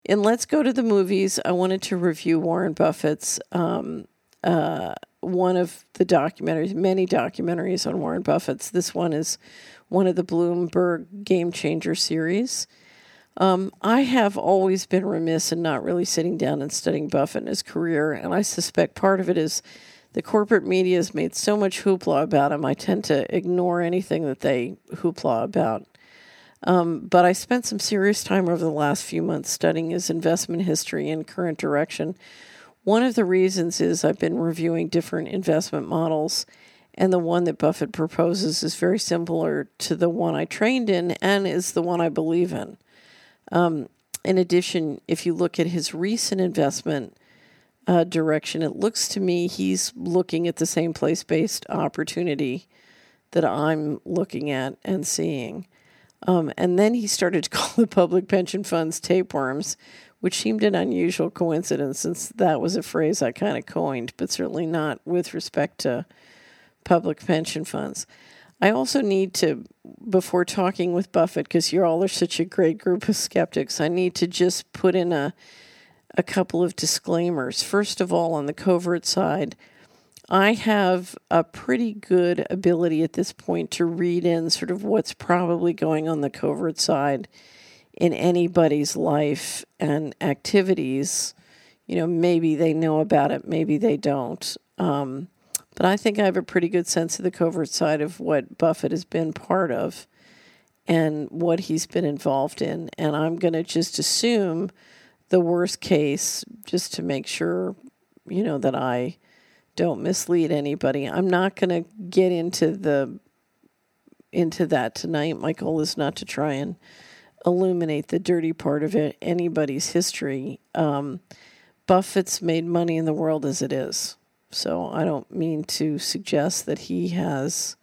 In Let's Go to the Movies, I wanted to review Warren Buffett's one of the documentaries, many documentaries on Warren Buffett's. This one is one of the Bloomberg Game Changer series. I have always been remiss in not really sitting down and studying Buffett and his career, and I suspect part of it is the corporate media has made so much hoopla about him, I tend to ignore anything that they hoopla about. But I spent some serious time over the last few months studying his investment history and current direction. One of the reasons is I've been reviewing different investment models, and the one that Buffett proposes is very similar to the one I trained in and is the one I believe in. In addition, if you look at his recent investment direction, it looks to me he's looking at the same place-based opportunity that I'm looking at and seeing. And then he started to call the public pension funds tapeworms, which seemed an unusual coincidence since that was a phrase I kind of coined, but certainly not with respect to public pension funds. I also need to, before talking with Buffett, because you all are such a great group of skeptics, I need to just put in a couple of disclaimers. First of all, on the covert side, I have a pretty good ability at this point to read in sort of what's probably going on the covert side in anybody's life and activities. You know, maybe they know about it, maybe they don't. But I think I have a pretty good sense of the covert side of what Buffett has been part of and what he's been involved in. And I'm going to just assume the worst case just to make sure, you know, that I don't mislead anybody. I'm not going to get into that tonight. My goal is not to try and illuminate the dirty part of it, anybody's history. Buffett's made money in the world as it is. So I don't mean to suggest that he has,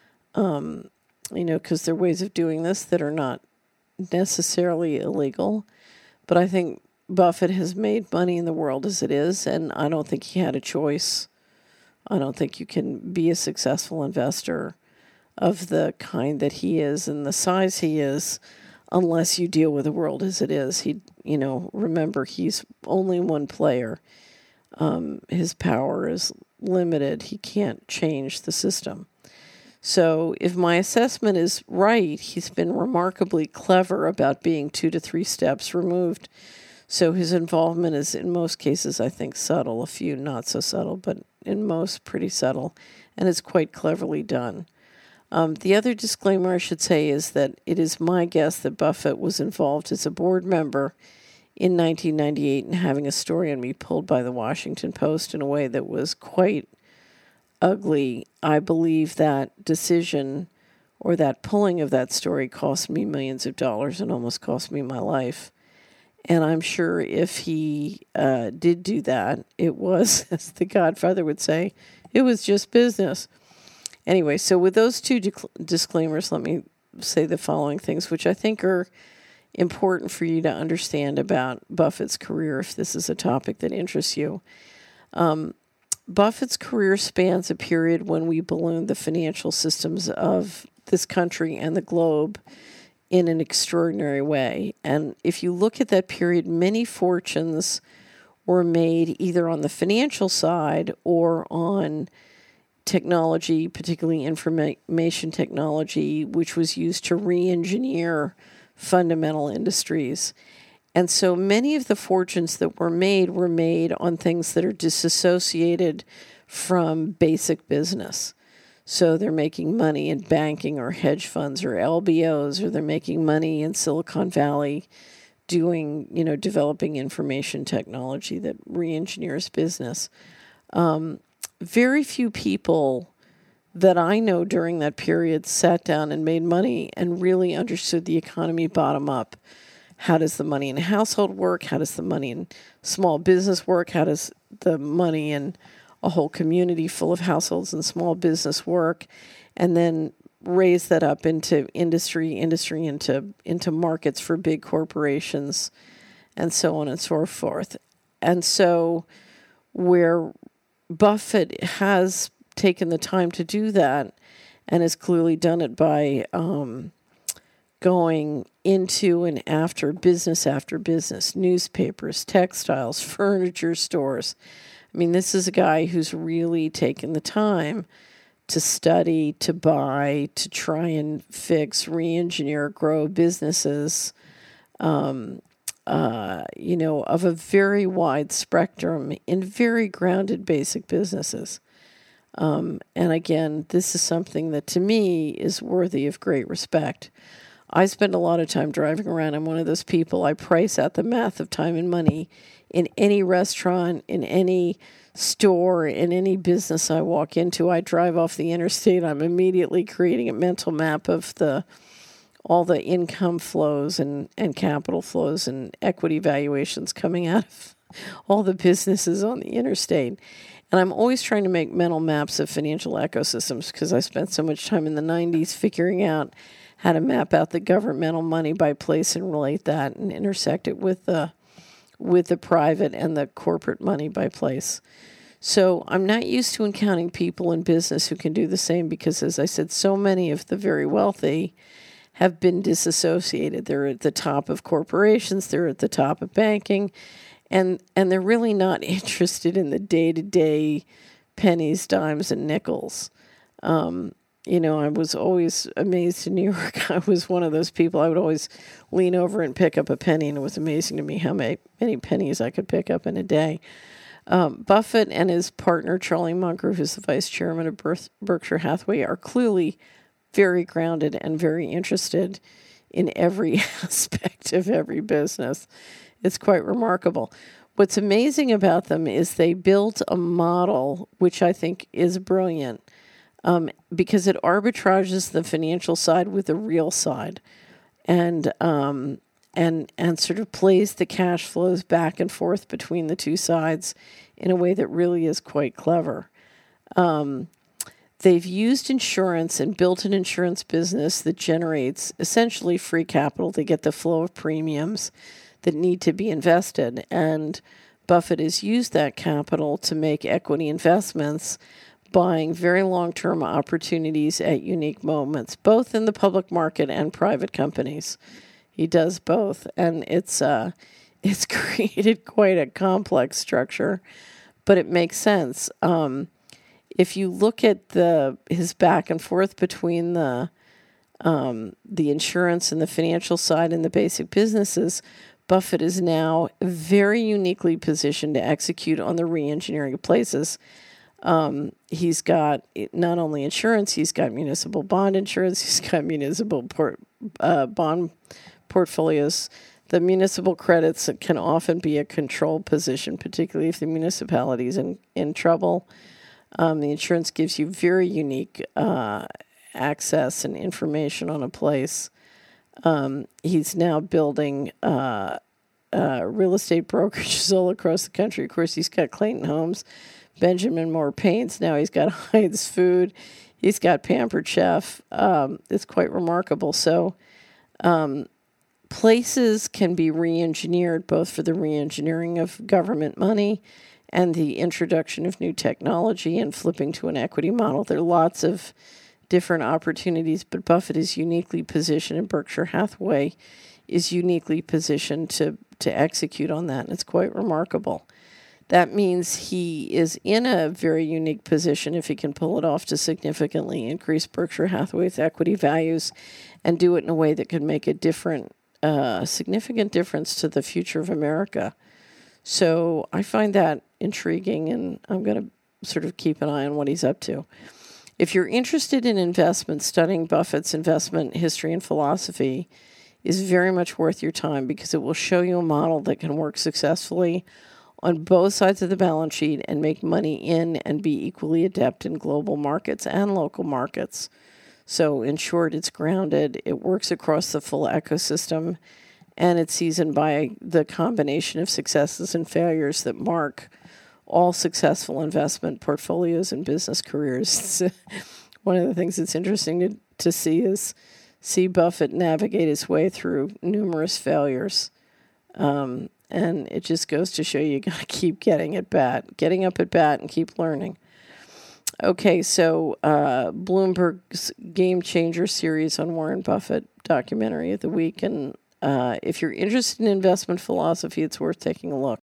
because there are ways of doing this that are not necessarily illegal. But I think Buffett has made money in the world as it is, and I don't think he had a choice. I don't think you can be a successful investor of the kind that he is and the size he is unless you deal with the world as it is. Remember, he's only one player. His power is limited. He can't change the system. So if my assessment is right, he's been remarkably clever about being 2 to 3 steps removed. So his involvement is, in most cases, I think, subtle. A few not so subtle, but in most pretty subtle. And it's quite cleverly done. The other disclaimer I should say is that it is my guess that Buffett was involved as a board member in 1998 and having a story on me pulled by the Washington Post in a way that was quite ugly. I believe that decision or that pulling of that story cost me millions of dollars and almost cost me my life. And I'm sure if he did do that, it was, as the Godfather would say, it was just business. Anyway, so with those two disclaimers, let me say the following things, which I think are important for you to understand about Buffett's career if this is a topic that interests you. Buffett's career spans a period when we ballooned the financial systems of this country and the globe in an extraordinary way. And if you look at that period, many fortunes were made either on the financial side or on technology, particularly information technology, which was used to re-engineer fundamental industries. And so many of the fortunes that were made on things that are disassociated from basic business. So they're making money in banking or hedge funds or LBOs, or they're making money in Silicon Valley doing, developing information technology that re-engineers business. Very few people that I know during that period sat down and made money and really understood the economy bottom up. How does the money in a household work? How does the money in small business work? How does the money in a whole community full of households and small business work? And then raise that up into industry into markets for big corporations and so on and so forth. And so where Buffett has taken the time to do that and has clearly done it by going into and after business, newspapers, textiles, furniture stores. I mean, this is a guy who's really taken the time to study, to buy, to try and fix, re-engineer, grow businesses, of a very wide spectrum in very grounded basic businesses. And again, this is something that to me is worthy of great respect. I spend a lot of time driving around. I'm one of those people. I price out the math of time and money in any restaurant, in any store, in any business I walk into. I drive off the interstate. I'm immediately creating a mental map of all the income flows and capital flows and equity valuations coming out of all the businesses on the interstate. And I'm always trying to make mental maps of financial ecosystems because I spent so much time in the 90s figuring out how to map out the governmental money by place and relate that and intersect it with the private and the corporate money by place. So I'm not used to encountering people in business who can do the same because, as I said, so many of the very wealthy have been disassociated. They're at the top of corporations, they're at the top of banking, and they're really not interested in the day-to-day pennies, dimes, and nickels. I was always amazed in New York. I was one of those people. I would always lean over and pick up a penny, and it was amazing to me how many pennies I could pick up in a day. Buffett and his partner, Charlie Munger, who's the vice chairman of Berkshire Hathaway, are clearly very grounded and very interested in every aspect of every business. It's quite remarkable. What's amazing about them is they built a model which I think is brilliant. Because it arbitrages the financial side with the real side, and sort of plays the cash flows back and forth between the two sides in a way that really is quite clever. They've used insurance and built an insurance business that generates essentially free capital to get the flow of premiums that need to be invested, and Buffett has used that capital to make equity investments, buying very long-term opportunities at unique moments, both in the public market and private companies. He does both, and it's created quite a complex structure, but it makes sense. If you look at his back and forth between the insurance and the financial side and the basic businesses, Buffett is now very uniquely positioned to execute on the re-engineering of places. He's got not only insurance, he's got municipal bond insurance, he's got municipal bond portfolios. The municipal credits can often be a controlled position, particularly if the municipality is in trouble. The insurance gives you very unique access and information on a place. He's now building real estate brokerages all across the country. Of course, he's got Clayton Homes, Benjamin Moore Paints. Now he's got Heinz Food. He's got Pampered Chef. It's quite remarkable. So places can be re-engineered, both for the re-engineering of government money and the introduction of new technology and flipping to an equity model. There are lots of different opportunities, but Buffett is uniquely positioned, and Berkshire Hathaway is uniquely positioned to execute on that, and it's quite remarkable. That means he is in a very unique position, if he can pull it off, to significantly increase Berkshire Hathaway's equity values and do it in a way that could make a significant difference to the future of America. So I find that intriguing, and I'm going to sort of keep an eye on what he's up to. If you're interested in investment, studying Buffett's investment history and philosophy is very much worth your time, because it will show you a model that can work successfully on both sides of the balance sheet and make money in and be equally adept in global markets and local markets. So in short, it's grounded, it works across the full ecosystem, and it's seasoned by the combination of successes and failures that mark all successful investment portfolios and business careers. One of the things that's interesting to see Buffett navigate his way through numerous failures. And it just goes to show you got to keep getting up at bat and keep learning. Okay, so Bloomberg's Game Changer series on Warren Buffett, documentary of the week. And if you're interested in investment philosophy, it's worth taking a look.